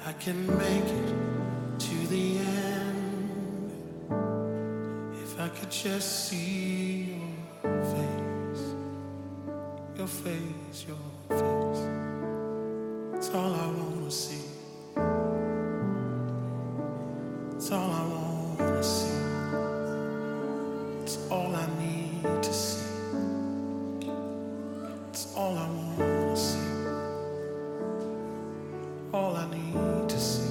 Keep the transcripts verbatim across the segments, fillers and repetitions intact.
I can make it to the end if I could just see your face, your face, your face. It's all I wanna see. It's all I wanna see. It's all I need to see. It's all I wanna see. All I need to see.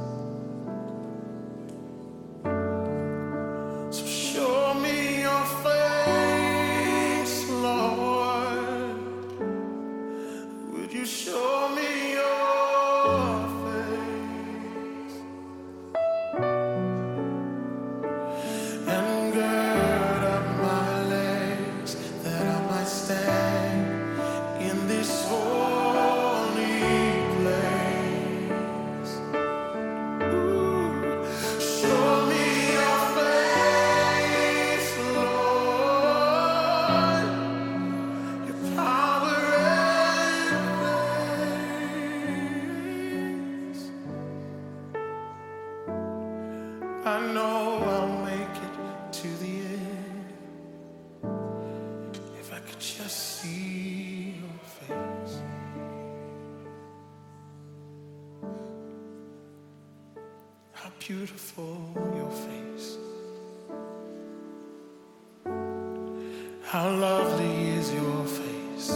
So show me your face, Lord. Would you show me your face? And gird up my legs that I might stand in this holy place. Ooh, show me your face, Lord, your power and grace. I know I'll make it to the end if I could just see your face. How beautiful your face. How lovely is your face.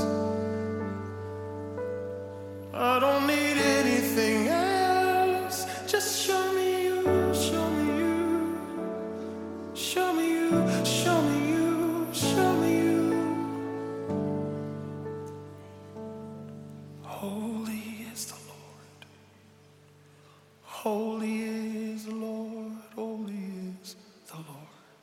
I don't need anything else. Just show me you, show me you. Show me you, show me you, show me you. Holy is the Lord. Holy is the Lord. Holy is the Lord.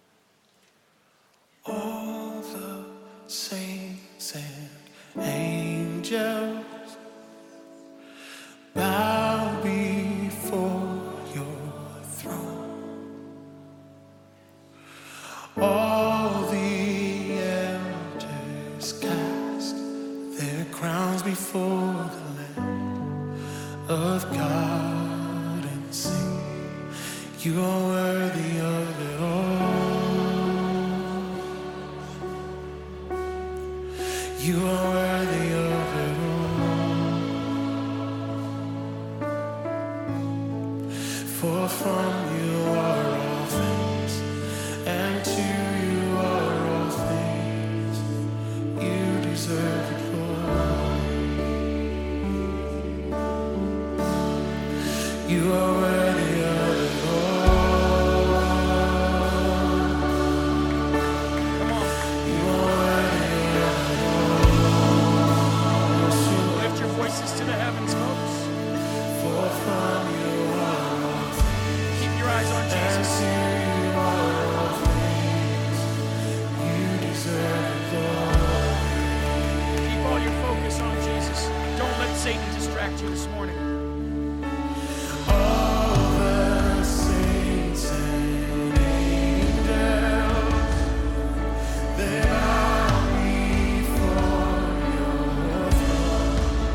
All the saints and angels bow before your throne. All the elders cast their crowns before the Lamb of God and sing, you are worthy of it all. You are worthy of it all. For from you are all things, and to you are all things. You deserve the glory. You are worthy of it all. You are worthy of it all. Lift your voices to the heavens, folks. For from you are all things, Keep your eyes on and Jesus. to you are all things. You deserve the glory. Keep all your focus on Jesus. Don't let Satan distract you this morning. All the saints and angels, they bow before your throne.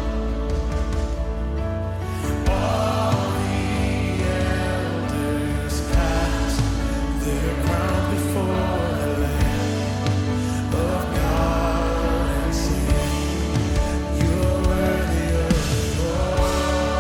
All the elders cast their crown before the Lamb of God and sing, you are worthy of it all.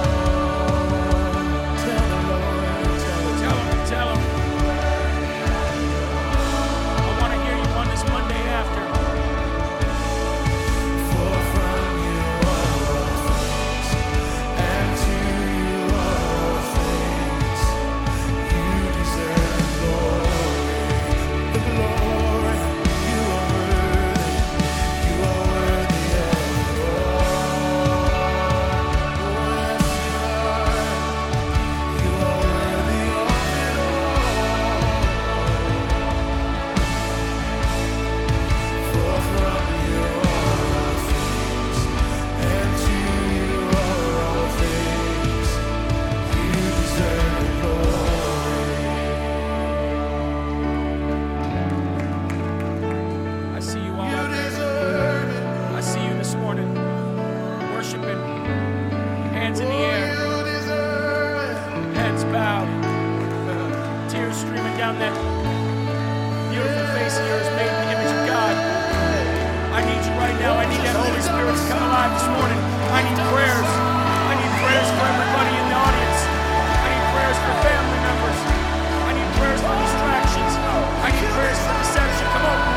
down that beautiful face of yours made in the image of God. I need you right now. I need that Holy Spirit to come alive this morning. I need prayers. I need prayers for everybody in the audience. I need prayers for family members. I need prayers for distractions. I need prayers for deception. Come on.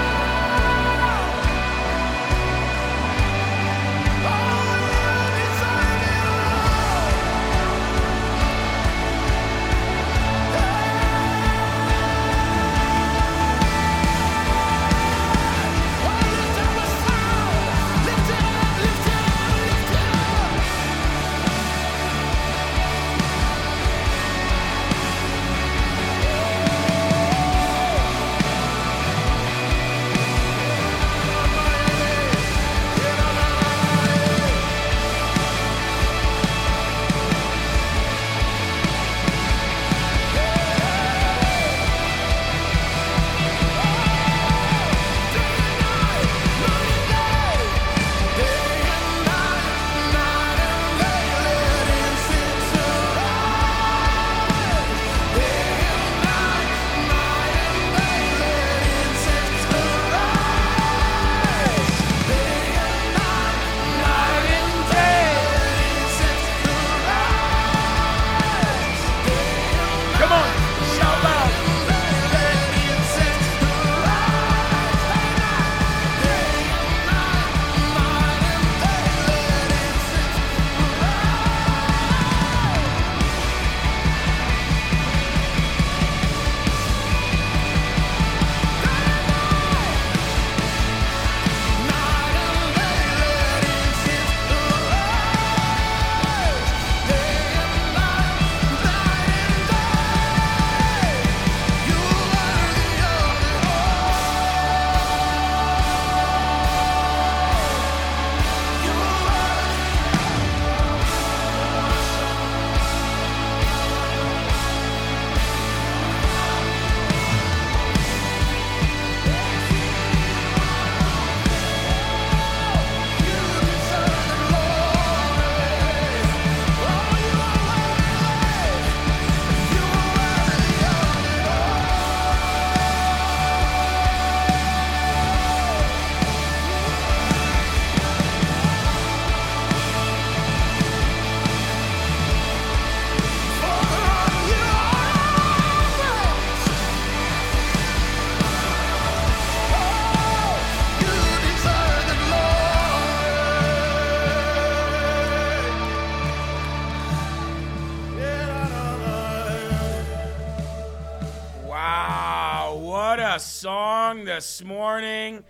Song this morning.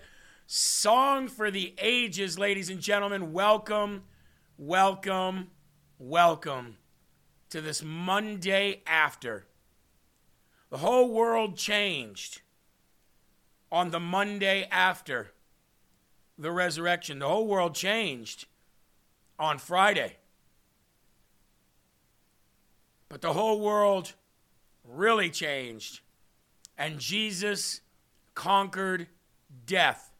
Song for the ages, ladies and gentlemen. Welcome, welcome, welcome to this Monday after. The whole world changed on the Monday after the resurrection. The whole world changed on Friday. But the whole world really changed. And Jesus conquered death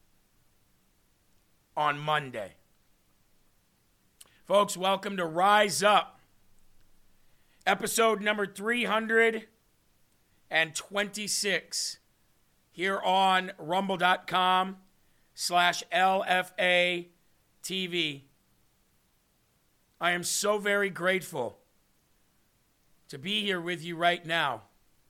on Monday. Folks, welcome to Rise Up, episode number three hundred twenty-six, here on rumble.com slash LFA TV. I am so very grateful to be here with you right now.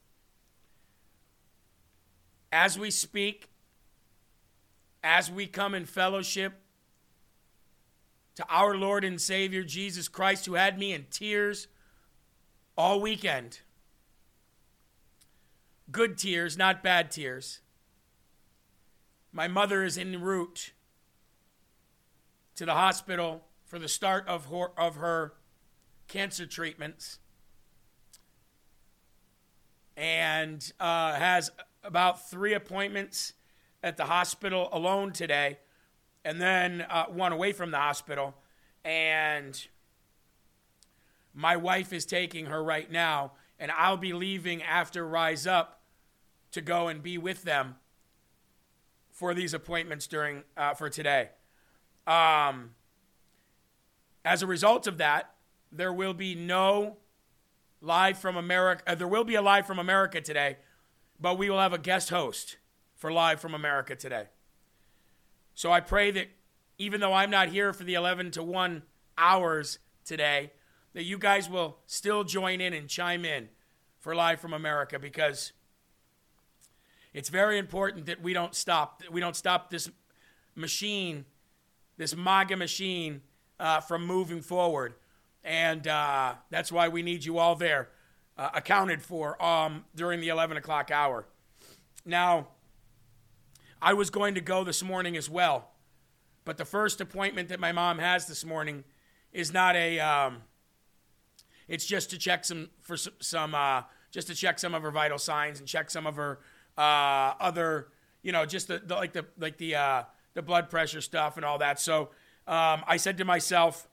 As we speak, as we come in fellowship to our Lord and Savior, Jesus Christ, who had me in tears all weekend. Good tears, not bad tears. My mother is en route to the hospital for the start of her, of her cancer treatments, and uh, has about three appointments at the hospital alone today, and then uh, one away from the hospital. And my wife is taking her right now, and I'll be leaving after Rise Up to go and be with them for these appointments during uh, for today. Um, as a result of that, there will be no live from America. Uh, there will be a live from America today, but we will have a guest host for Live from America today. So I pray that even though I'm not here for the eleven to one hours today, that you guys will still join in and chime in for Live from America, because it's very important that we don't stop, that we don't stop this machine, this MAGA machine uh, from moving forward. And uh, that's why we need you all there, uh, accounted for um, during the eleven o'clock hour. Now, I was going to go this morning as well, but the first appointment that my mom has this morning is not a, um, it's just to check some, for some, some uh, just to check some of her vital signs and check some of her uh, other, you know, just the, the like the, like the, uh, the blood pressure stuff and all that. So um, I said to myself,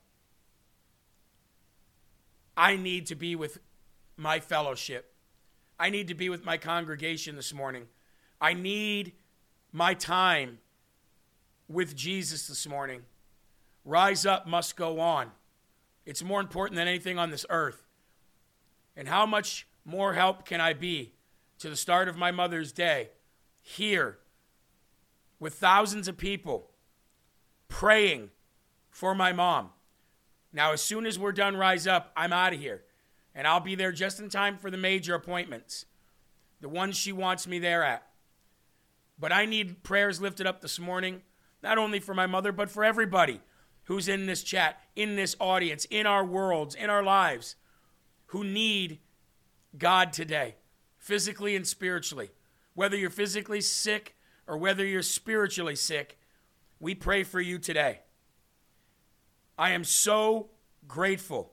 I need to be with my fellowship. I need to be with my congregation this morning. I need my time with Jesus this morning. Rise Up must go on. It's more important than anything on this earth. And how much more help can I be to the start of my mother's day here with thousands of people praying for my mom? Now, as soon as we're done Rise Up, I'm out of here. And I'll be there just in time for the major appointments, the ones she wants me there at. But I need prayers lifted up this morning, not only for my mother, but for everybody who's in this chat, in this audience, in our worlds, in our lives, who need God today, physically and spiritually. Whether you're physically sick or whether you're spiritually sick, we pray for you today. I am so grateful.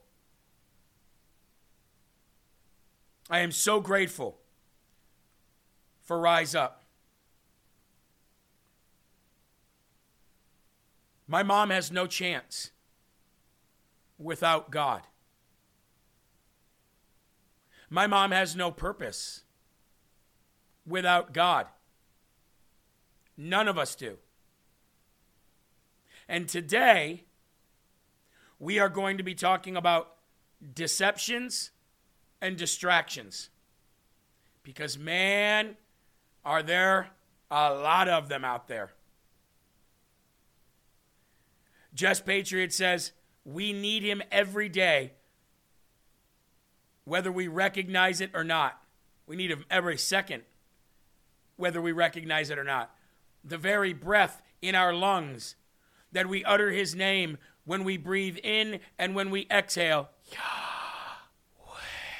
I am so grateful for Rise Up. My mom has no chance without God. My mom has no purpose without God. None of us do. And today, we are going to be talking about deceptions and distractions. Because, man, are there a lot of them out there. Just Patriot says, we need him every day, whether we recognize it or not. We need him every second, whether we recognize it or not. The very breath in our lungs that we utter his name when we breathe in and when we exhale, Yahweh,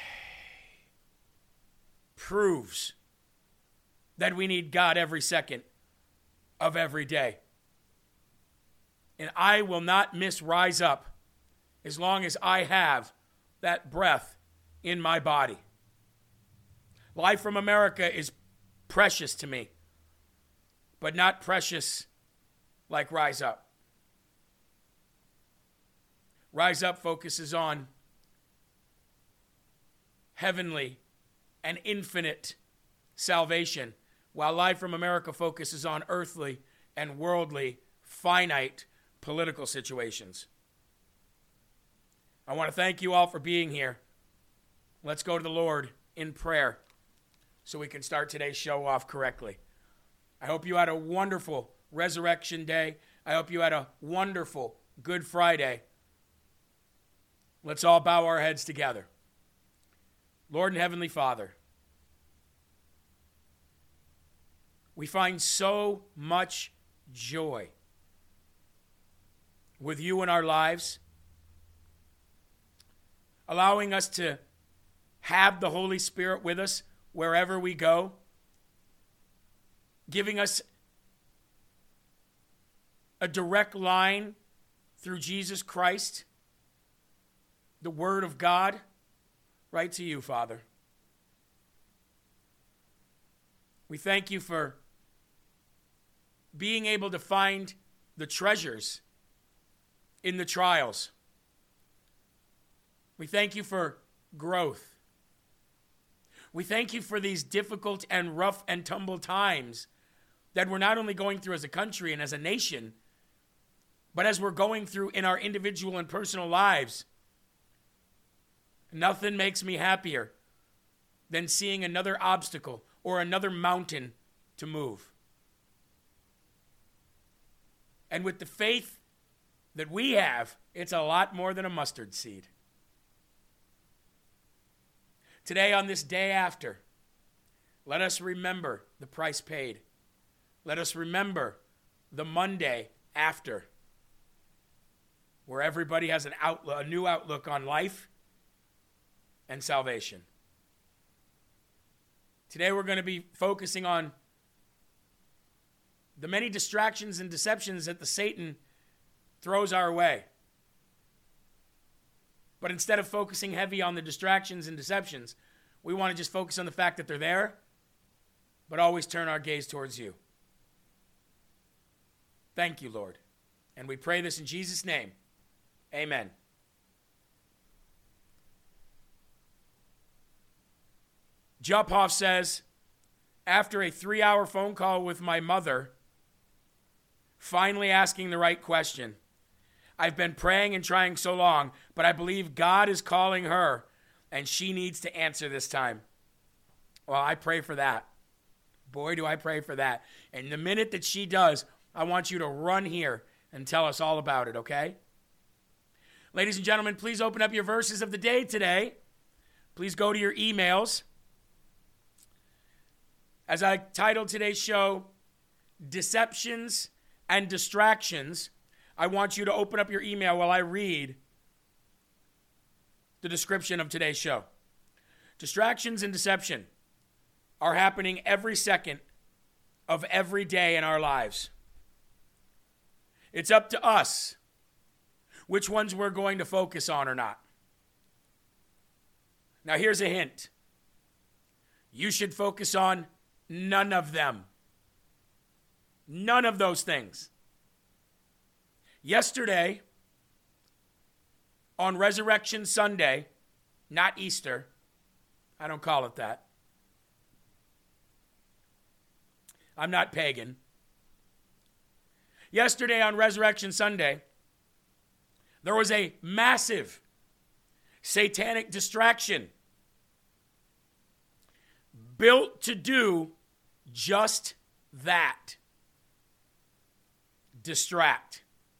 proves that we need God every second of every day. And I will not miss Rise Up as long as I have that breath in my body. Live from America is precious to me, but not precious like Rise Up. Rise Up focuses on heavenly and infinite salvation, while Live from America focuses on earthly and worldly, finite political situations. I want to thank you all for being here. Let's go to the Lord in prayer so we can start today's show off correctly. I hope you had a wonderful Resurrection Day. I hope you had a wonderful Good Friday. Let's all bow our heads together. Lord and Heavenly Father, we find so much joy with you in our lives, allowing us to have the Holy Spirit with us wherever we go, giving us a direct line through Jesus Christ, the Word of God, right to you, Father. We thank you for being able to find the treasures in the trials. We thank you for growth. We thank you for these difficult and rough and tumble times that we're not only going through as a country and as a nation, but as we're going through in our individual and personal lives. Nothing makes me happier than seeing another obstacle or another mountain to move. And with the faith that we have, it's a lot more than a mustard seed. Today, on this day after, let us remember the price paid. Let us remember the Monday after, where everybody has an outlook, a new outlook on life and salvation. Today we're going to be focusing on the many distractions and deceptions that the Satan throws our way. But instead of focusing heavy on the distractions and deceptions, we want to just focus on the fact that they're there, but always turn our gaze towards you. Thank you, Lord. And we pray this in Jesus' name. Amen. Juphoff says, after a three-hour phone call with my mother, finally asking the right question, I've been praying and trying so long, but I believe God is calling her, and she needs to answer this time. Well, I pray for that. Boy, do I pray for that. And the minute that she does, I want you to run here and tell us all about it, okay? Ladies and gentlemen, please open up your verses of the day today. Please go to your emails. As I titled today's show, Deceptions and Distractions, I want you to open up your email while I read the description of today's show. Distractions and deception are happening every second of every day in our lives. It's up to us which ones we're going to focus on or not. Now, here's a hint. You should focus on none of them. None of those things. Yesterday, on Resurrection Sunday, not Easter, I don't call it that. I'm not pagan. Yesterday on Resurrection Sunday, there was a massive satanic distraction built to do just that. Distract.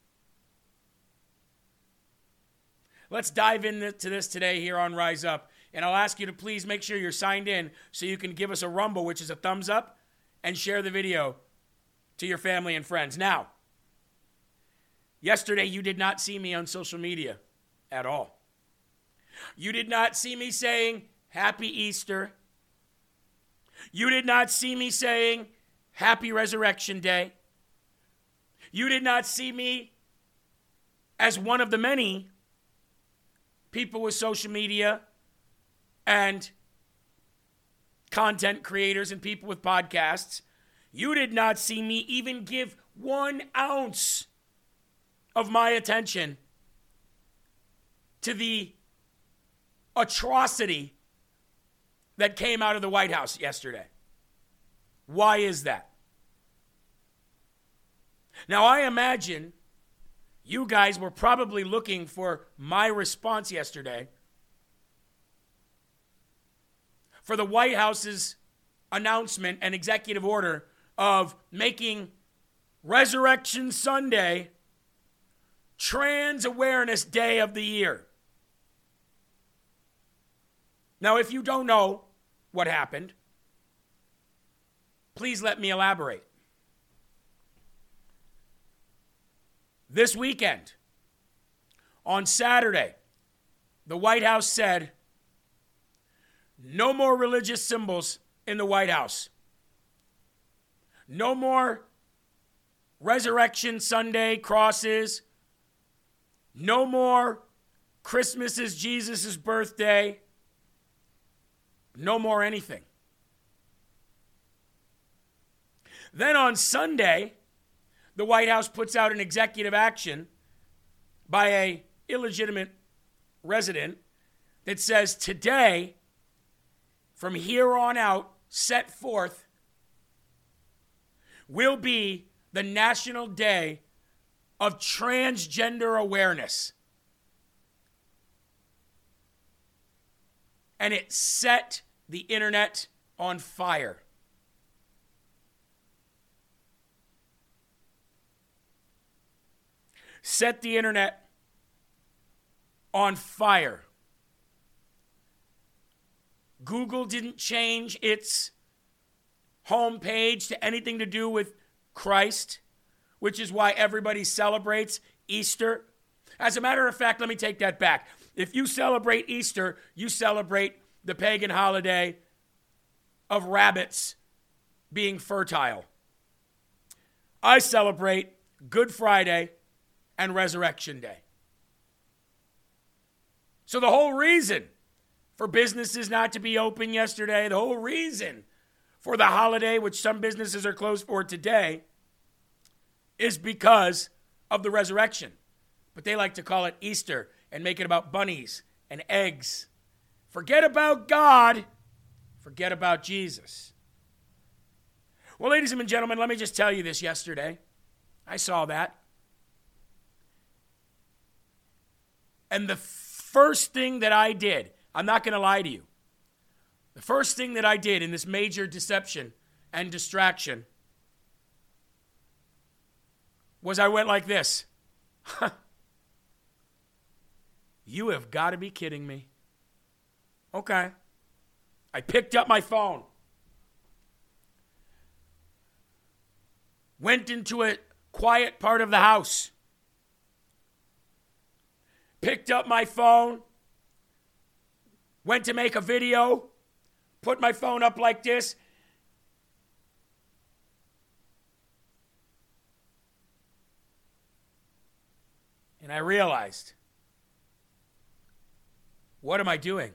Let's dive into this today here on Rise Up. And I'll ask you to please make sure you're signed in so you can give us a rumble, which is a thumbs up, and share the video to your family and friends. Now, yesterday you did not see me on social media at all. You did not see me saying, Happy Easter. You did not see me saying, Happy Resurrection Day. You did not see me as one of the many people with social media and content creators and people with podcasts. You did not see me even give one ounce of my attention to the atrocity that came out of the White House yesterday. Why is that? Now, I imagine you guys were probably looking for my response yesterday for the White House's announcement and executive order of making Resurrection Sunday Trans Awareness Day of the year. Now, if you don't know what happened, please let me elaborate. This weekend, on Saturday, the White House said, no more religious symbols in the White House. No more Resurrection Sunday crosses. No more Christmas is Jesus' birthday. No more anything. Then on Sunday, the White House puts out an executive action by a illegitimate resident that says today, from here on out, set forth, will be the National Day of Transgender Awareness. And it set the internet on fire. set the internet on fire. Google didn't change its homepage to anything to do with Christ, which is why everybody celebrates Easter. As a matter of fact, let me take that back. If you celebrate Easter, you celebrate the pagan holiday of rabbits being fertile. I celebrate Good Friday and Resurrection Day. So the whole reason for businesses not to be open yesterday, the whole reason for the holiday, which some businesses are closed for today, is because of the resurrection. But they like to call it Easter and make it about bunnies and eggs. Forget about God. Forget about Jesus. Well, ladies and gentlemen, let me just tell you this yesterday. I saw that. And the first thing that I did, I'm not going to lie to you, the first thing that I did in this major deception and distraction was I went like this. You have got to be kidding me. Okay. I picked up my phone. Went into a quiet part of the house. Picked up my phone. Went to make a video. Put my phone up like this. And I realized, what am I doing?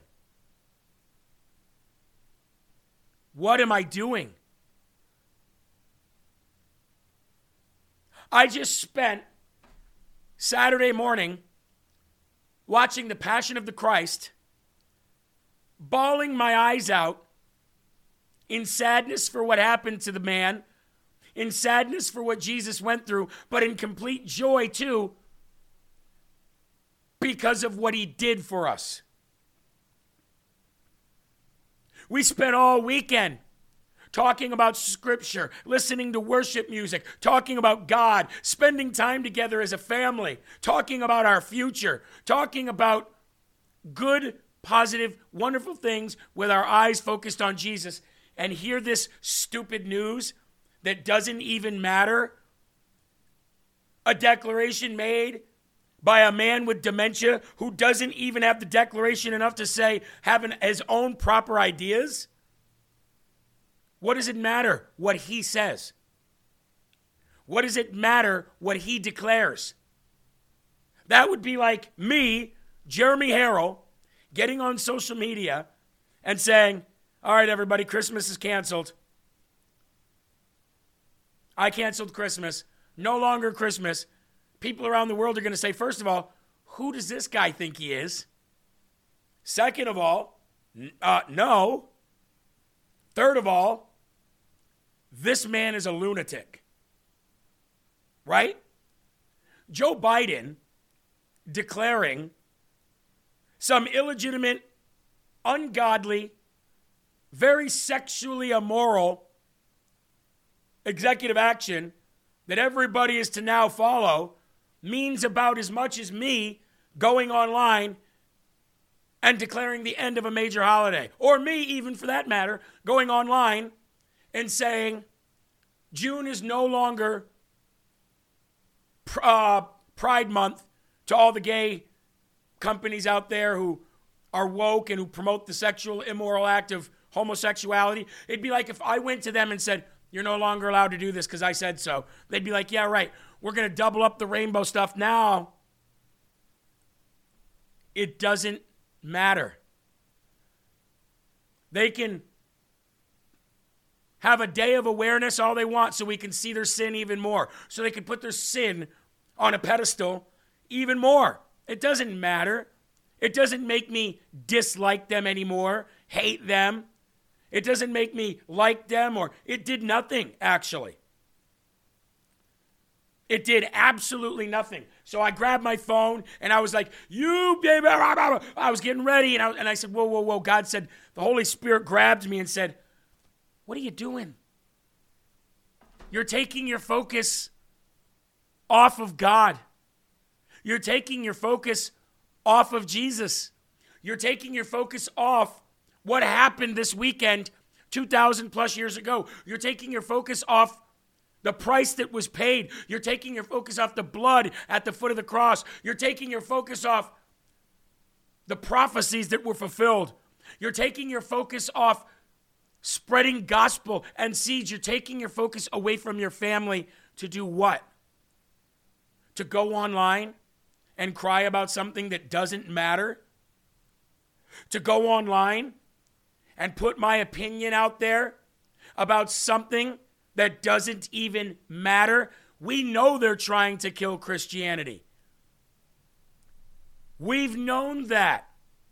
What am I doing? I just spent Saturday morning watching The Passion of the Christ, bawling my eyes out in sadness for what happened to the man, in sadness for what Jesus went through, but in complete joy too, because of what he did for us. We spent all weekend talking about Scripture, listening to worship music, talking about God, spending time together as a family, talking about our future, talking about good, positive, wonderful things with our eyes focused on Jesus. And hear this stupid news that doesn't even matter. A declaration made by a man with dementia who doesn't even have the declaration enough to say, having his own proper ideas. What does it matter what he says? What does it matter what he declares? That would be like me, Jeremy Harrell, getting on social media and saying, all right, everybody, Christmas is canceled. I canceled Christmas. No longer Christmas. People around the world are going to say, first of all, who does this guy think he is? Second of all, uh, no. Third of all, this man is a lunatic. Right? Joe Biden declaring some illegitimate, ungodly, very sexually immoral executive action that everybody is to now follow means about as much as me going online and declaring the end of a major holiday. Or me, even for that matter, going online and saying June is no longer uh, Pride Month to all the gay companies out there who are woke and who promote the sexual immoral act of homosexuality. It'd be like if I went to them and said, you're no longer allowed to do this because I said so. They'd be like, yeah, right. We're going to double up the rainbow stuff now. It doesn't matter. They can have a day of awareness all they want so we can see their sin even more. So they can put their sin on a pedestal even more. It doesn't matter. It doesn't make me dislike them anymore, hate them. It doesn't make me like them, or it did nothing, actually. It did absolutely nothing. So I grabbed my phone, and I was like, you, baby, I was getting ready, and I, and I said, whoa, whoa, whoa. God said, the Holy Spirit grabbed me and said, what are you doing? You're taking your focus off of God. You're taking your focus off of Jesus. You're taking your focus off what happened this weekend two thousand plus years ago. You're taking your focus off the price that was paid. You're taking your focus off the blood at the foot of the cross. You're taking your focus off the prophecies that were fulfilled. You're taking your focus off spreading gospel and seeds. You're taking your focus away from your family to do what? To go online and cry about something that doesn't matter? To go online and put my opinion out there about something that doesn't even matter? We know they're trying to kill Christianity. We've known that.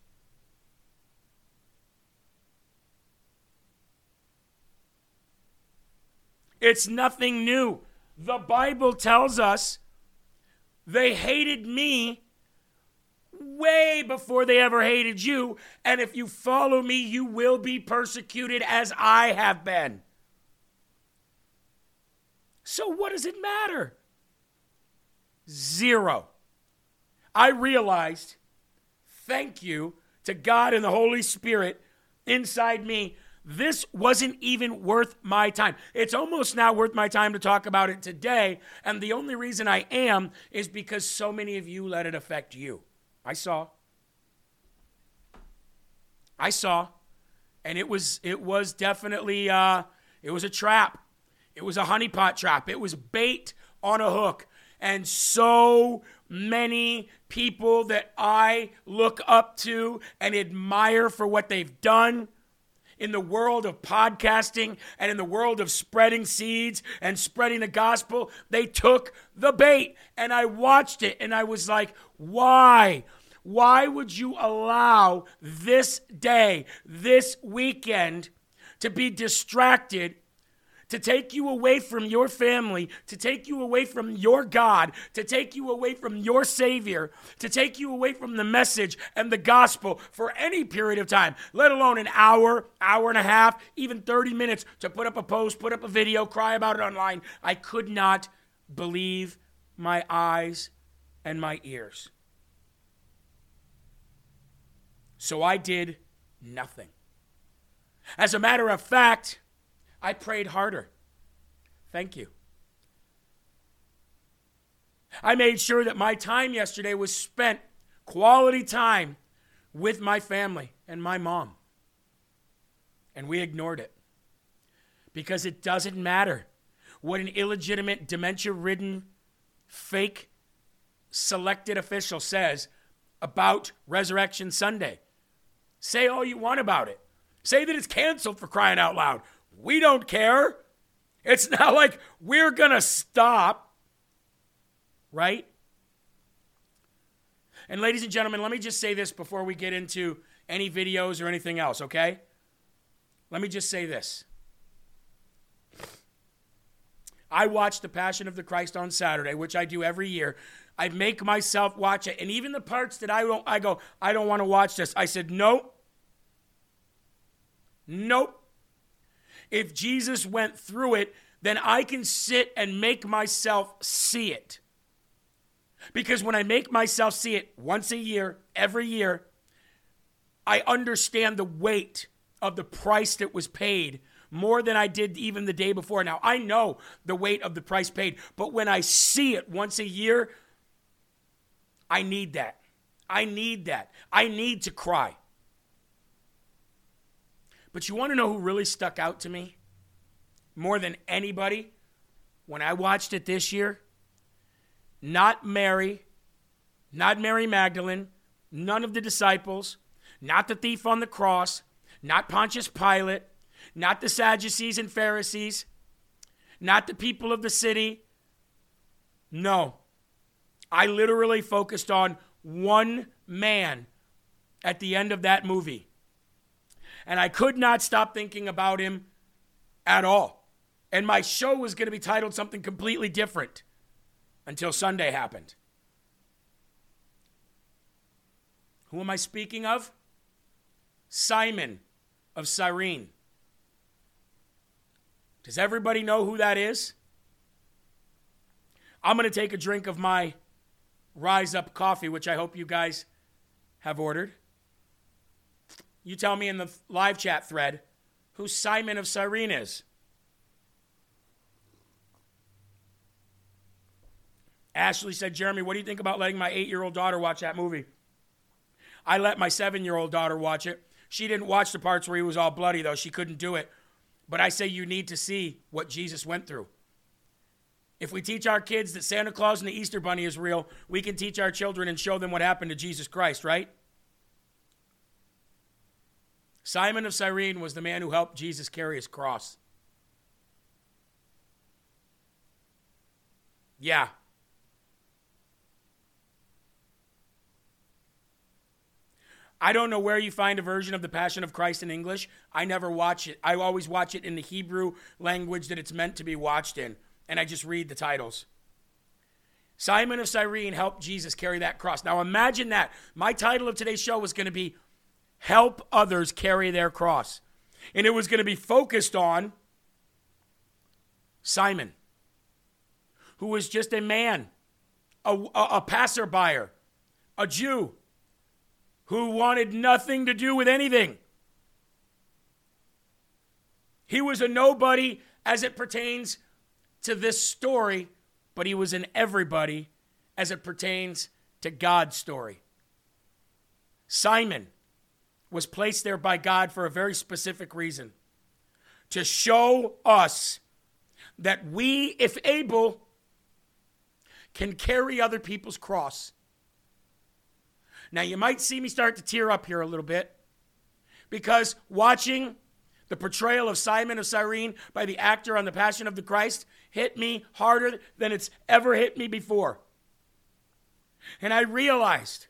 It's nothing new. The Bible tells us they hated me way before they ever hated you. And if you follow me, you will be persecuted as I have been. So what does it matter? Zero. I realized, thank you to God and the Holy Spirit inside me, this wasn't even worth my time. It's almost now worth my time to talk about it today. And the only reason I am is because so many of you let it affect you. I saw. I saw. And it was it was definitely, uh, it was a trap. It was a honeypot trap. It was bait on a hook. And so many people that I look up to and admire for what they've done in the world of podcasting and in the world of spreading seeds and spreading the gospel, they took the bait. And I watched it and I was like, why? Why would you allow this day, this weekend, to be distracted, to take you away from your family, to take you away from your God, to take you away from your Savior, to take you away from the message and the gospel for any period of time, let alone an hour, hour and a half, even thirty minutes to put up a post, put up a video, cry about it online? I could not believe my eyes and my ears. So I did nothing. As a matter of fact, I prayed harder. Thank you. I made sure that my time yesterday was spent, quality time, with my family and my mom. And we ignored it. Because it doesn't matter what an illegitimate, dementia-ridden, fake, selected official says about Resurrection Sunday. Say all you want about it. Say that it's canceled, for crying out loud. We don't care. It's not like we're going to stop, right? And ladies and gentlemen, let me just say this before we get into any videos or anything else, okay? Let me just say this. I watched The Passion of the Christ on Saturday, which I do every year. I make myself watch it. And even the parts that I don't, I go, I don't want to watch this. I said, nope. Nope. If Jesus went through it, then I can sit and make myself see it. Because when I make myself see it once a year, every year, I understand the weight of the price that was paid more than I did even the day before. Now, I know the weight of the price paid, but when I see it once a year, I need that. I need that. I need to cry. But you want to know who really stuck out to me more than anybody when I watched it this year? Not Mary, not Mary Magdalene, none of the disciples, not the thief on the cross, not Pontius Pilate, not the Sadducees and Pharisees, not the people of the city. No, I literally focused on one man at the end of that movie. And I could not stop thinking about him at all. And my show was going to be titled something completely different until Sunday happened. Who am I speaking of? Simon of Cyrene. Does everybody know who that is? I'm going to take a drink of my Rise Up Coffee, which I hope you guys have ordered. You tell me in the live chat thread who Simon of Cyrene is. Ashley said, Jeremy, what do you think about letting my eight-year-old daughter watch that movie? I let my seven-year-old daughter watch it. She didn't watch the parts where he was all bloody, though. She couldn't do it. But I say you need to see what Jesus went through. If we teach our kids that Santa Claus and the Easter Bunny is real, we can teach our children and show them what happened to Jesus Christ, right? Simon of Cyrene was the man who helped Jesus carry his cross. Yeah. I don't know where you find a version of the Passion of Christ in English. I never watch it. I always watch it in the Hebrew language that it's meant to be watched in, and I just read the titles. Simon of Cyrene helped Jesus carry that cross. Now imagine that. My title of today's show was going to be Help Others Carry Their Cross. And it was going to be focused on Simon, who was just a man, a, a, a passerby, a Jew, who wanted nothing to do with anything. He was a nobody as it pertains to this story, but he was an everybody as it pertains to God's story. Simon was placed there by God for a very specific reason, to show us that we, if able, can carry other people's cross. Now, you might see me start to tear up here a little bit, because watching the portrayal of Simon of Cyrene by the actor on The Passion of the Christ hit me harder than it's ever hit me before. And I realized,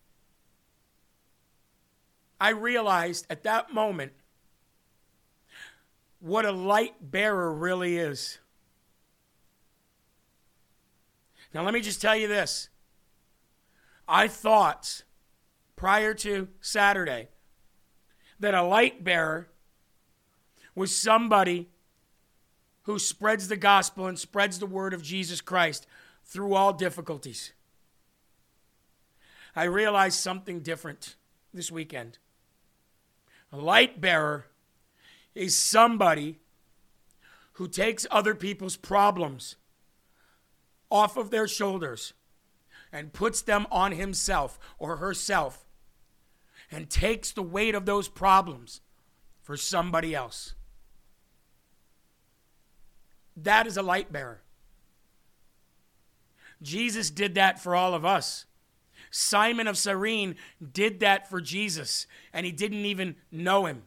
I realized at that moment what a light bearer really is. Now, let me just tell you this. I thought prior to Saturday that a light bearer was somebody who spreads the gospel and spreads the word of Jesus Christ through all difficulties. I realized something different this weekend. A light bearer is somebody who takes other people's problems off of their shoulders and puts them on himself or herself and takes the weight of those problems for somebody else. That is a light bearer. Jesus did that for all of us. Simon of Cyrene did that for Jesus, and he didn't even know him.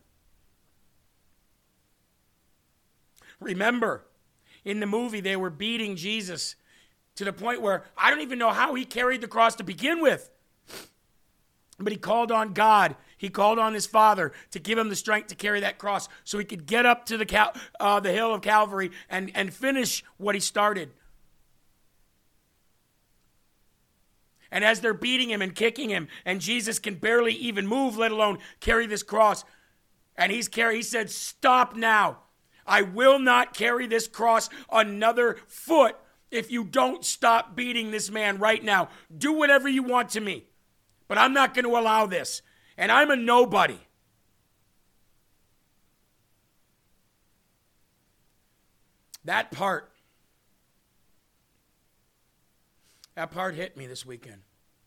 Remember, in the movie, they were beating Jesus to the point where I don't even know how he carried the cross to begin with. But he called on God. He called on his Father to give him the strength to carry that cross so he could get up to the Cal- uh, the hill of Calvary and, and finish what he started. And as they're beating him and kicking him, and Jesus can barely even move, let alone carry this cross, and he's carry, he said, stop now. I will not carry this cross another foot if you don't stop beating this man right now. Do whatever you want to me, but I'm not going to allow this. And I'm a nobody. That part, that part hit me this weekend.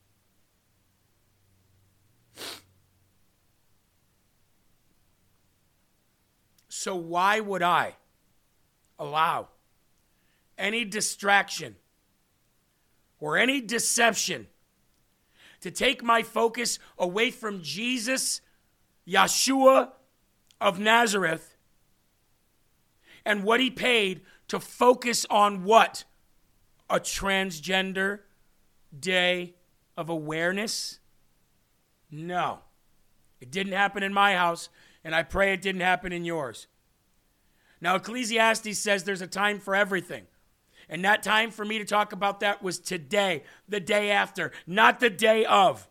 So why would I allow any distraction or any deception to take my focus away from Jesus, Yeshua of Nazareth, and what he paid to focus on what? A transgender day of awareness? No. It didn't happen in my house, and I pray it didn't happen in yours. Now, Ecclesiastes says there's a time for everything. And that time for me to talk about that was today, the day after, not the day of.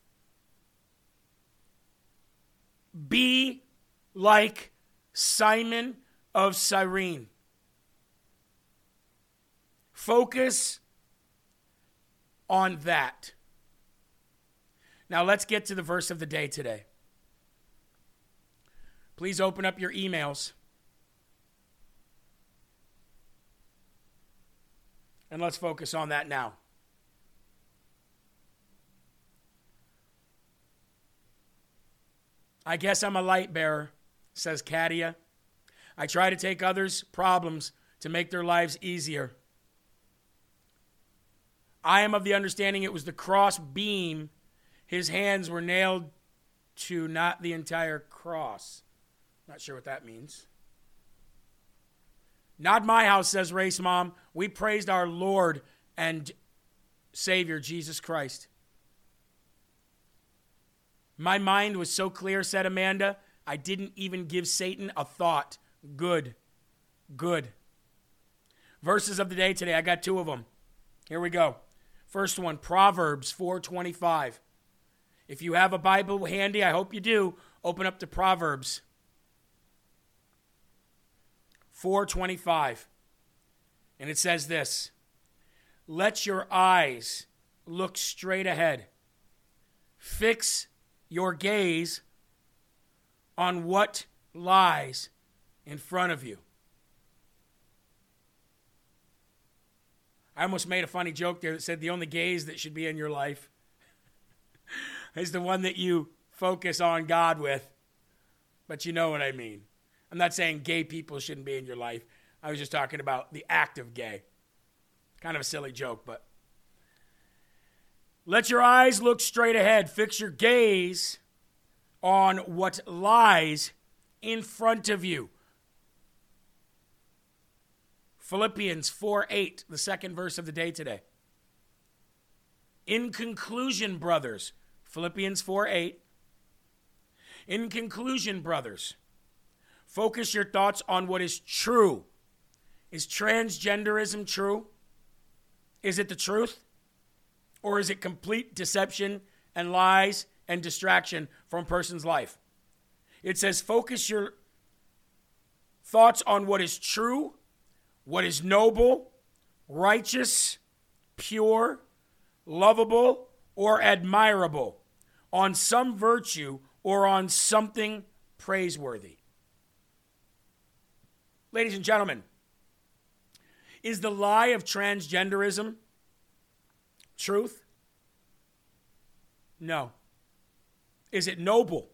Be like Simon of Cyrene. Focus on that. Now let's get to the verse of the day today. Please open up your emails. And let's focus on that now. I guess I'm a light bearer, says Katia. I try to take others' problems to make their lives easier. I am of the understanding it was the cross beam his hands were nailed to, not the entire cross. Not sure what that means. Not my house, says Race Mom. We praised our Lord and Savior, Jesus Christ. My mind was so clear, said Amanda, I didn't even give Satan a thought. Good. Good. Verses of the day today, I got two of them. Here we go. First one, Proverbs four twenty-five. If you have a Bible handy, I hope you do, open up to Proverbs four twenty-five. And it says this, let your eyes look straight ahead. Fix your gaze on what lies in front of you. I almost made a funny joke there that said the only gaze that should be in your life is the one that you focus on God with. But you know what I mean. I'm not saying gay people shouldn't be in your life. I was just talking about the act of gay. Kind of a silly joke, but. Let your eyes look straight ahead. Fix your gaze on what lies in front of you. Philippians four eight, the second verse of the day today. In conclusion, brothers, Philippians four eight. In conclusion, brothers, focus your thoughts on what is true. Is transgenderism true? Is it the truth? Or is it complete deception and lies and distraction from a person's life? It says focus your thoughts on what is true, what is noble, righteous, pure, lovable, or admirable, on some virtue or on something praiseworthy. Ladies and gentlemen, is the lie of transgenderism truth? No. Is it noble?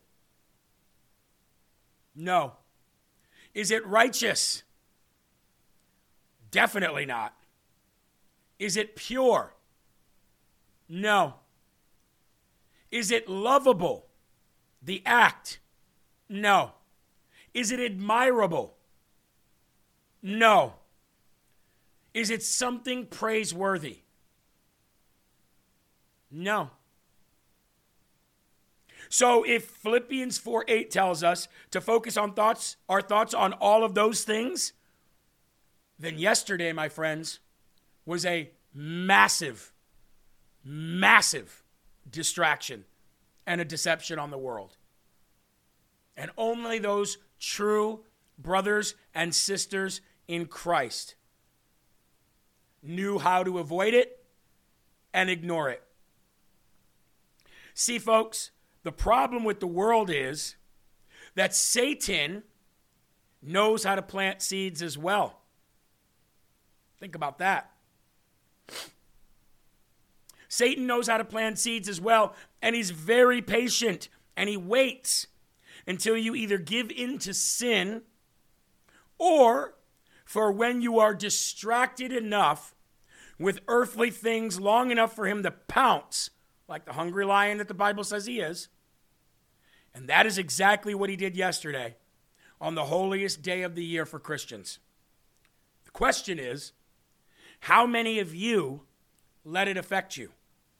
No. Is it righteous? Definitely not. Is it pure? No. Is it lovable? The act? No. Is it admirable? No. Is it something praiseworthy? No. So if Philippians four eight tells us to focus on thoughts, our thoughts on all of those things, then yesterday, my friends, was a massive, massive distraction and a deception on the world. And only those true brothers and sisters in Christ knew how to avoid it and ignore it. See, folks, the problem with the world is that Satan knows how to plant seeds as well. Think about that. Satan knows how to plant seeds as well, and he's very patient, and he waits until you either give in to sin or for when you are distracted enough with earthly things long enough for him to pounce, like the hungry lion that the Bible says he is. And that is exactly what he did yesterday on the holiest day of the year for Christians. The question is, how many of you let it affect you?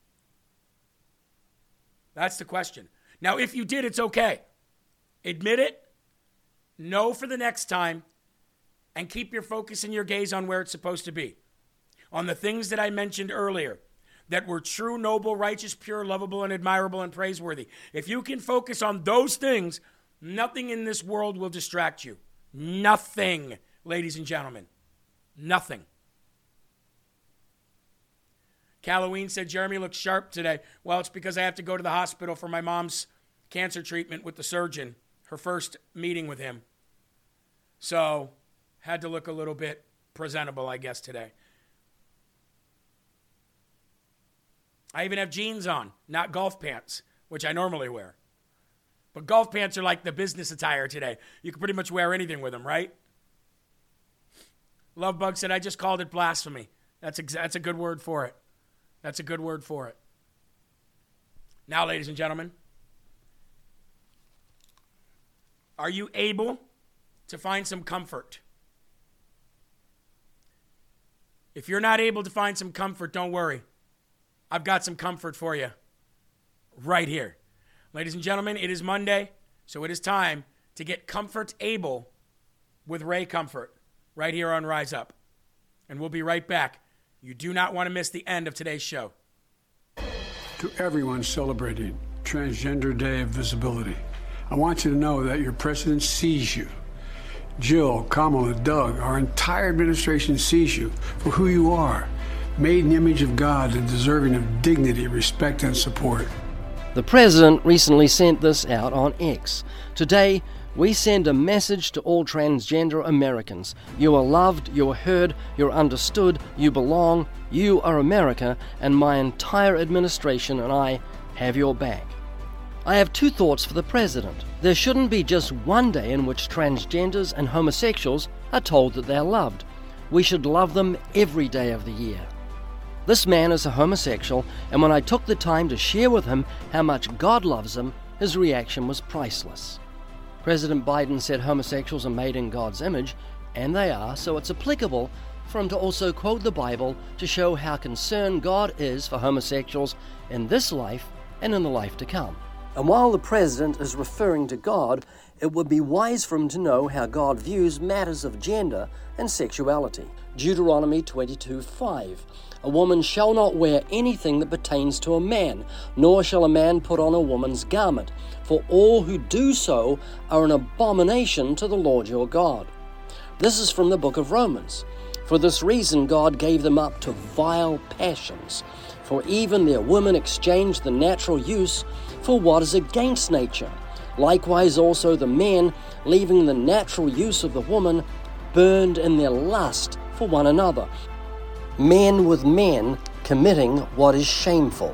That's the question. Now, if you did, it's okay. Admit it, know for the next time, and keep your focus and your gaze on where it's supposed to be. On the things that I mentioned earlier, that were true, noble, righteous, pure, lovable, and admirable, and praiseworthy. If you can focus on those things, nothing in this world will distract you. Nothing, ladies and gentlemen. Nothing. Halloween said, Jeremy looks sharp today. Well, it's because I have to go to the hospital for my mom's cancer treatment with the surgeon, her first meeting with him. So, had to look a little bit presentable, I guess, today. I even have jeans on, not golf pants, which I normally wear. But golf pants are like the business attire today. You can pretty much wear anything with them, right? Lovebug said, I just called it blasphemy. That's, exa- that's a good word for it. That's a good word for it. Now, ladies and gentlemen, are you able to find some comfort? If you're not able to find some comfort, don't worry. I've got some comfort for you right here. Ladies and gentlemen, it is Monday, so it is time to get comfort able with Ray Comfort right here on Rise Up. And we'll be right back. You do not want to miss the end of today's show. To everyone celebrating Transgender Day of Visibility, I want you to know that your president sees you. Jill, Kamala, Doug, our entire administration sees you for who you are, made in the image of God and deserving of dignity, respect, and support. The president recently sent this out on X. Today, we send a message to all transgender Americans. You are loved, you are heard, you're understood, you belong, you are America, and my entire administration and I have your back. I have two thoughts for the president. There shouldn't be just one day in which transgenders and homosexuals are told that they're loved. We should love them every day of the year. This man is a homosexual, and when I took the time to share with him how much God loves him, his reaction was priceless. President Biden said homosexuals are made in God's image, and they are, so it's applicable for him to also quote the Bible to show how concerned God is for homosexuals in this life and in the life to come. And while the president is referring to God, it would be wise for him to know how God views matters of gender and sexuality. Deuteronomy twenty-two five. A woman shall not wear anything that pertains to a man, nor shall a man put on a woman's garment, for all who do so are an abomination to the Lord your God. This is from the book of Romans. For this reason God gave them up to vile passions, for even their women exchanged the natural use for what is against nature. Likewise also the men, leaving the natural use of the woman, burned in their lust for one another, men with men committing what is shameful.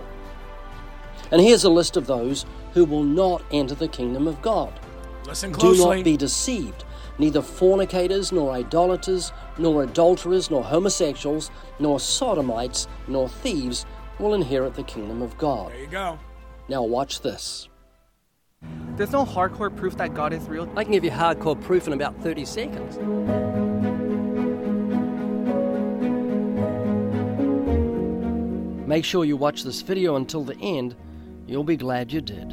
And here's a list of those who will not enter the kingdom of God. Listen closely. Do not be deceived. Neither fornicators, nor idolaters, nor adulterers, nor homosexuals, nor sodomites, nor thieves will inherit the kingdom of God. There you go. Now watch this. There's no hardcore proof that God is real. I can give you hardcore proof in about thirty seconds. Make sure you watch this video until the end. You'll be glad you did.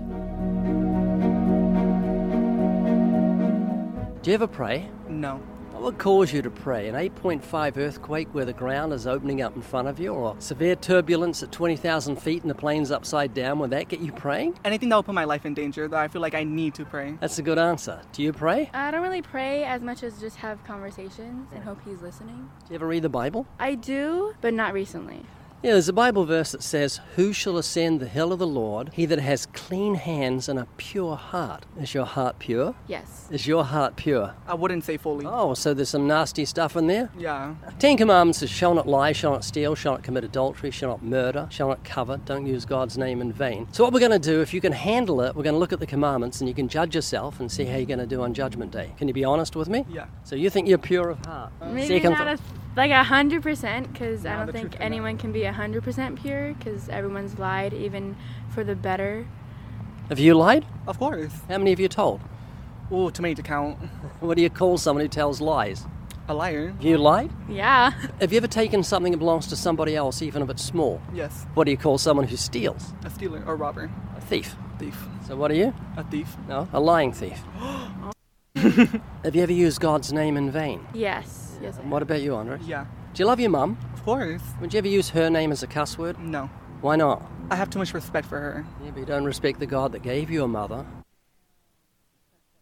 Do you ever pray? No. What would cause you to pray? An eight point five earthquake where the ground is opening up in front of you? Or severe turbulence at twenty thousand feet and the plane's upside down? Would that get you praying? Anything that will put my life in danger, that I feel like I need to pray. That's a good answer. Do you pray? I don't really pray as much as just have conversations and hope he's listening. Do you ever read the Bible? I do, but not recently. Yeah, there's a Bible verse that says, "Who shall ascend the hill of the Lord? He that has clean hands and a pure heart." Is your heart pure? Yes. Is your heart pure? I wouldn't say fully. Oh, so there's some nasty stuff in there? Yeah. Ten Commandments is shall not lie, shall not steal, shall not commit adultery, shall not murder, shall not covet, don't use God's name in vain. So what we're going to do, if you can handle it, we're going to look at the commandments and you can judge yourself and see how you're going to do on Judgment Day. Can you be honest with me? Yeah. So you think you're pure of heart? Maybe Second not thought. a, like a hundred percent, because I No, don't the think truth in anyone can be a hundred percent pure, because everyone's lied, even for the better. Have you lied? Of course. How many have you told? Ooh, too many to count. What do you call someone who tells lies? A liar. Have you lied? Yeah. Have you ever taken something that belongs to somebody else, even if it's small? Yes. What do you call someone who steals? A stealer or robber. A thief. Thief. So what are you? A thief. No, a lying thief. Have you ever used God's name in vain? Yes. Yes. I And what about you, Andre? Yeah. Do you love your mum? Of course. Would you ever use her name as a cuss word? No. Why not? I have too much respect for her. Yeah, but you don't respect the God that gave you a mother.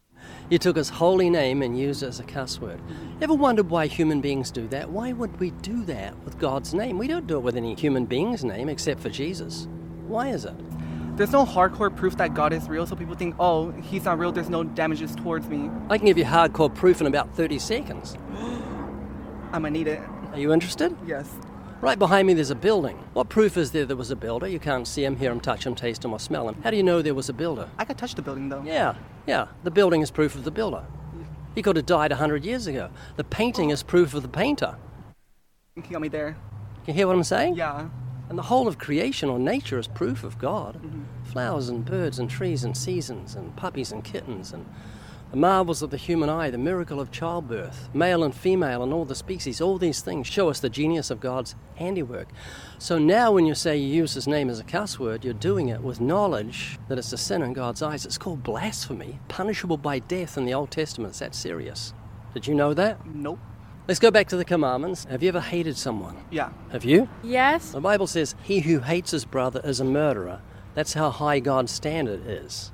You took his holy name and used it as a cuss word. Ever wondered why human beings do that? Why would we do that with God's name? We don't do it with any human being's name except for Jesus. Why is it? There's no hardcore proof that God is real, so people think, oh, he's not real, there's no damages towards me. I can give you hardcore proof in about thirty seconds. I'm gonna need it. Are you interested? Yes. Right behind me there's a building. What proof is there there was a builder? You can't see him, hear him, touch him, taste him, or smell him. How do you know there was a builder? I could touch the building, though. Yeah, yeah. The building is proof of the builder. He could have died a hundred years ago. The painting is proof of the painter. You got me there. Can you hear what I'm saying? Yeah. And the whole of creation or nature is proof of God. Mm-hmm. Flowers and birds and trees and seasons and puppies and kittens and the marvels of the human eye, the miracle of childbirth, male and female and all the species, all these things show us the genius of God's handiwork. So now when you say you use his name as a cuss word, you're doing it with knowledge that it's a sin in God's eyes. It's called blasphemy, punishable by death in the Old Testament. It's that serious. Did you know that? Nope. Let's go back to the commandments. Have you ever hated someone? Yeah. Have you? Yes. The Bible says, he who hates his brother is a murderer. That's how high God's standard is.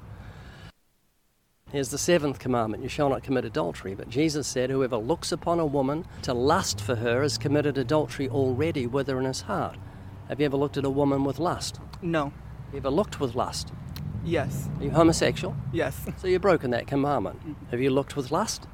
Here's the seventh commandment, you shall not commit adultery. But Jesus said, whoever looks upon a woman to lust for her has committed adultery already with her in his heart. Have you ever looked at a woman with lust? No. Have you ever looked with lust? Yes. Are you homosexual? Yes. So you've broken that commandment. Have you looked with lust?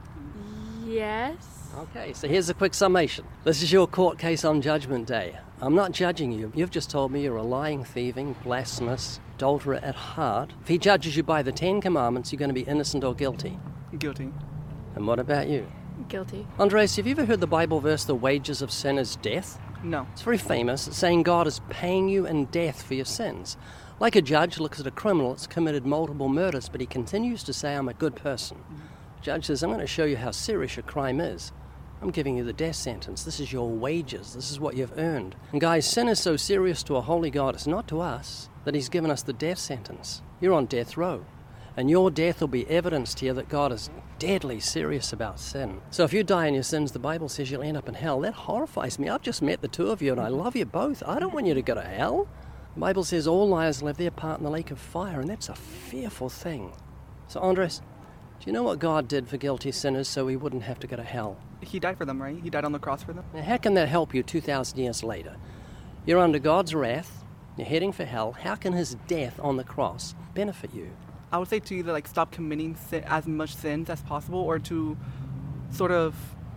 Yes. Okay, so here's a quick summation. This is your court case on Judgment Day. I'm not judging you. You've just told me you're a lying, thieving, blasphemous, adulterer at heart. If he judges you by the Ten Commandments, you're going to be innocent or guilty. Guilty. And what about you? Guilty. Andres, have you ever heard the Bible verse, the wages of sin is death? No. It's very famous. It's saying God is paying you in death for your sins. Like a judge looks at a criminal that's committed multiple murders, but he continues to say, I'm a good person. The judge says, I'm going to show you how serious your crime is. I'm giving you the death sentence. This is your wages. This is what you've earned. And guys, sin is so serious to a holy God, it's not to us, that he's given us the death sentence. You're on death row. And your death will be evidence to you that God is deadly serious about sin. So if you die in your sins, the Bible says you'll end up in hell. That horrifies me. I've just met the two of you and I love you both. I don't want you to go to hell. The Bible says all liars will have their part in the lake of fire, and that's a fearful thing. So Andres, do you know what God did for guilty sinners so we wouldn't have to go to hell? He died for them, right? He died on the cross for them? Now, how can that help you two thousand years later? You're under God's wrath, you're heading for hell. How can his death on the cross benefit you? I would say to either like stop committing sin, as much sins as possible, or to sort of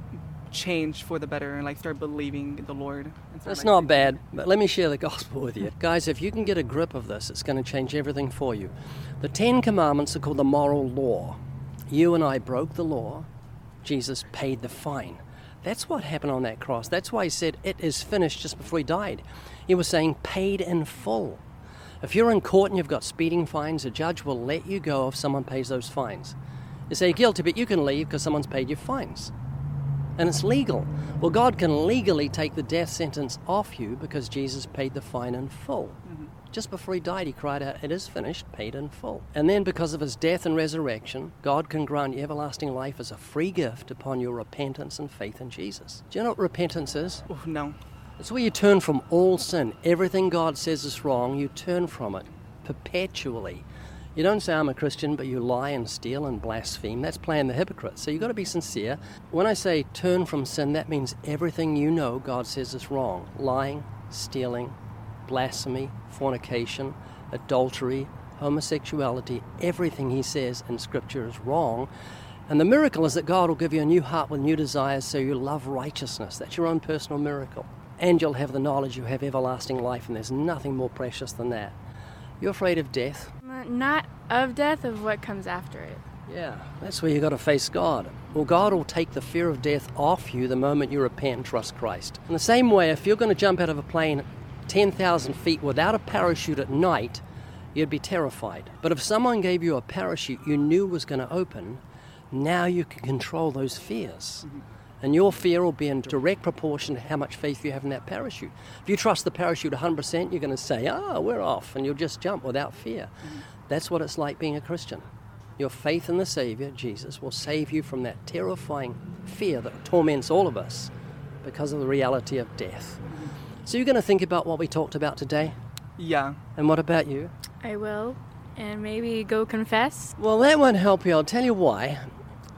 change for the better and like start believing in the Lord. And start, That's like, not bad, but let me share the gospel with you. Guys, if you can get a grip of this, it's going to change everything for you. The Ten Commandments are called the moral law. You and I broke the law. Jesus paid the fine. That's what happened on that cross. That's why he said, it is finished just before he died. He was saying, paid in full. If you're in court and you've got speeding fines, a judge will let you go if someone pays those fines. You say, you're guilty, but you can leave because someone's paid your fines. And it's legal. Well, God can legally take the death sentence off you because Jesus paid the fine in full. Mm-hmm. Just before he died, he cried out, it is finished, paid in full. And then because of his death and resurrection, God can grant you everlasting life as a free gift upon your repentance and faith in Jesus. Do you know what repentance is? Oh, no. It's where you turn from all sin. Everything God says is wrong, you turn from it perpetually. You don't say, I'm a Christian, but you lie and steal and blaspheme. That's playing the hypocrite. So you've got to be sincere. When I say turn from sin, that means everything you know God says is wrong. Lying, stealing, blasphemy, fornication, adultery, homosexuality, everything he says in Scripture is wrong. And the miracle is that God will give you a new heart with new desires so you love righteousness. That's your own personal miracle. And you'll have the knowledge you have everlasting life, and there's nothing more precious than that. You're afraid of death? Not of death, of what comes after it. Yeah, that's where you got to face God. Well, God will take the fear of death off you the moment you repent and trust Christ. In the same way, if you're going to jump out of a plane ten thousand feet without a parachute at night, you'd be terrified. But if someone gave you a parachute you knew was going to open, now you can control those fears. Mm-hmm. And your fear will be in direct proportion to how much faith you have in that parachute. If you trust the parachute one hundred percent, you're going to say, ah, we're off, and you'll just jump without fear. Mm-hmm. That's what it's like being a Christian. Your faith in the Savior, Jesus, will save you from that terrifying fear that torments all of us because of the reality of death. Mm-hmm. So you're going to think about what we talked about today? Yeah. And what about you? I will. And maybe go confess. Well, that won't help you. I'll tell you why.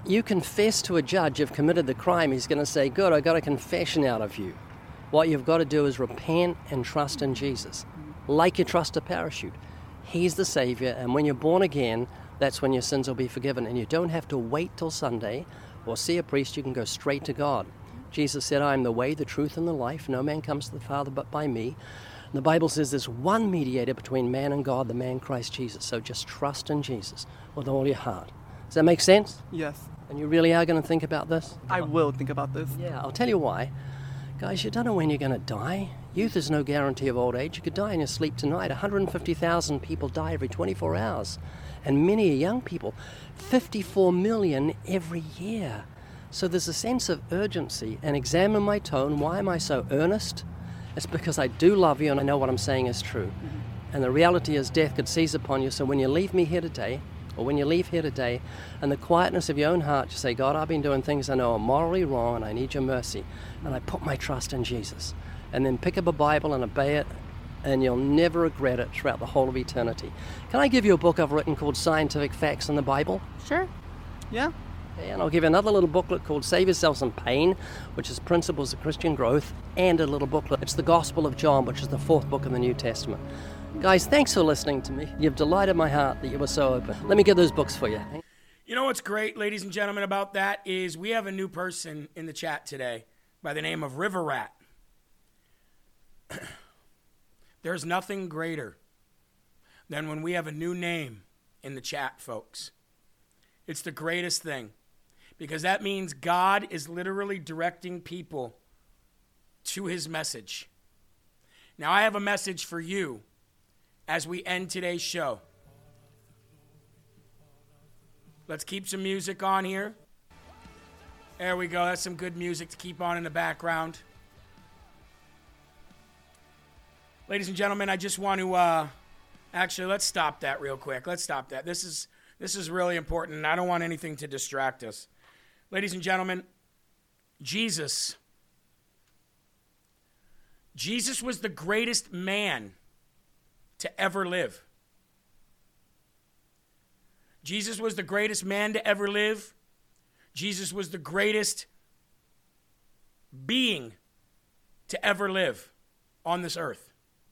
you confess to a judge you've committed the crime, he's going to say, good, I got a confession out of you. What you've got to do is repent and trust in Jesus, like you trust a parachute. He's the Savior, and when you're born again, that's when your sins will be forgiven. And you don't have to wait till Sunday or see a priest. You can go straight to God. Jesus said, I am the way, the truth, and the life. No man comes to the Father but by me. And the Bible says there's one mediator between man and God, the man Christ Jesus. So just trust in Jesus with all your heart. Does that make sense? Yes. And you really are going to think about this? I will think about this. Yeah, I'll tell you why. Guys, you don't know when you're going to die. Youth is no guarantee of old age. You could die in your sleep tonight. one hundred fifty thousand people die every twenty-four hours. And many are young people. fifty-four million every year. So there's a sense of urgency. And examine my tone. Why am I so earnest? It's because I do love you and I know what I'm saying is true. Mm-hmm. And the reality is death could seize upon you. So when you leave me here today, or when you leave here today, and the quietness of your own heart, you say, God, I've been doing things I know are morally wrong and I need your mercy. And I put my trust in Jesus. And then pick up a Bible and obey it, and you'll never regret it throughout the whole of eternity. Can I give you a book I've written called Scientific Facts in the Bible? Sure. Yeah. And I'll give you another little booklet called Save Yourself Some Pain, which is Principles of Christian Growth, and a little booklet. It's the Gospel of John, which is the fourth book in the New Testament. Guys, thanks for listening to me. You've delighted my heart that you were so open. Let me get those books for you. You know what's great, ladies and gentlemen, about that is we have a new person in the chat today by the name of River Rat. There's nothing greater than when we have a new name in the chat, folks. It's the greatest thing, because that means God is literally directing people to his message. Now, I have a message for you as we end today's show. Let's keep some music on here. There we go. That's some good music to keep on in the background. Ladies and gentlemen, I just want to, uh, actually, let's stop that real quick. Let's stop that. This is, this is really important, and I don't want anything to distract us. Ladies and gentlemen, Jesus, Jesus was the greatest man to ever live. Jesus was the greatest man to ever live. Jesus was the greatest being to ever live on this earth.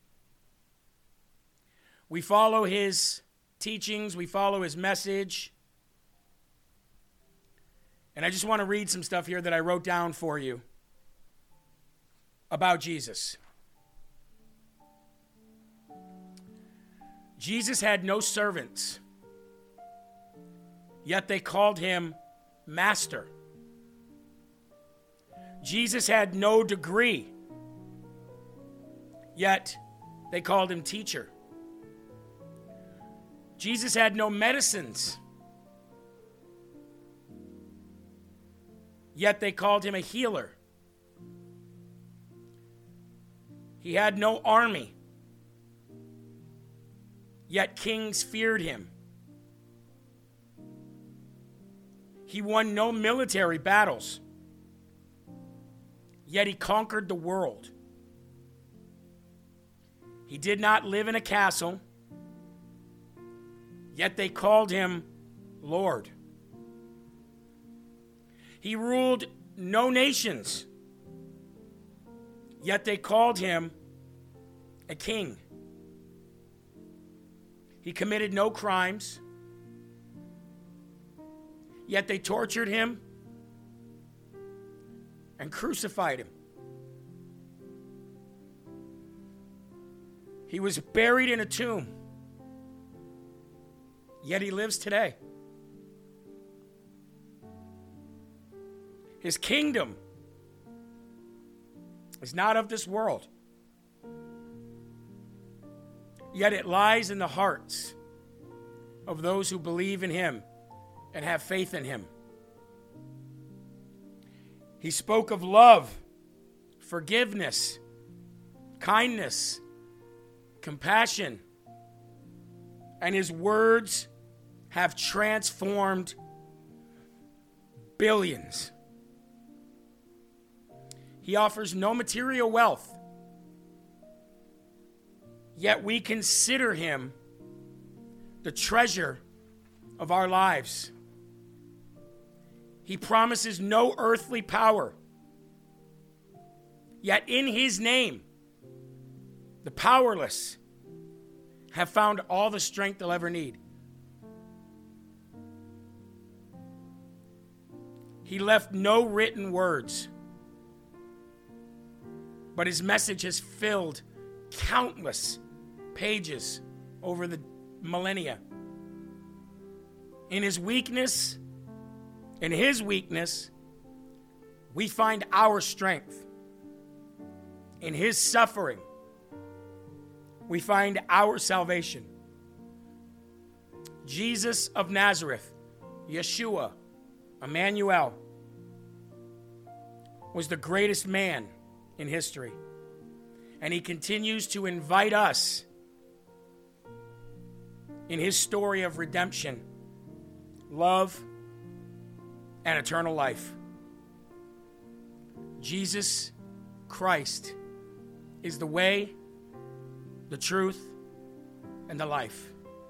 We follow his teachings. We follow his message. And I just want to read some stuff here that I wrote down for you about Jesus. Jesus had no servants, yet they called him Master. Jesus had no degree, yet they called him Teacher. Jesus had no medicines, yet they called him a healer. He had no army, yet kings feared him. He won no military battles, yet he conquered the world. He did not live in a castle, yet they called him Lord. He ruled no nations, yet they called him a king. He committed no crimes, yet they tortured him and crucified him. He was buried in a tomb, yet he lives today. His kingdom is not of this world, yet it lies in the hearts of those who believe in him and have faith in him. He spoke of love, forgiveness, kindness, compassion, and his words have transformed billions. He offers no material wealth, yet we consider him the treasure of our lives. He promises no earthly power. Yet in his name, the powerless have found all the strength they'll ever need. He left no written words, but his message has filled countless pages over the millennia. In his weakness, in his weakness, we find our strength. In his suffering, we find our salvation. Jesus of Nazareth, Yeshua, Emmanuel, was the greatest man in history. And he continues to invite us in his story of redemption, love, and eternal life. Jesus Christ is the way, the truth, and the life.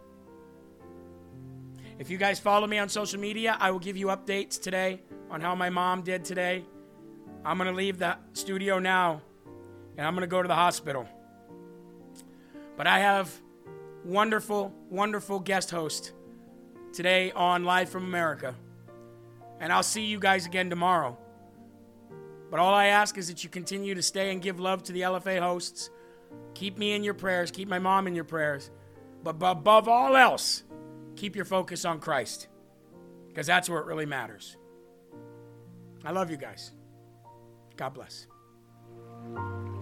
If you guys follow me on social media, I will give you updates today on how my mom did today. I'm going to leave the studio now, and I'm going to go to the hospital. But I have wonderful, wonderful guest host today on Live from America. And I'll see you guys again tomorrow. But all I ask is that you continue to stay and give love to the L F A hosts. Keep me in your prayers. Keep my mom in your prayers. But above all else, keep your focus on Christ, because that's where it really matters. I love you guys. God bless.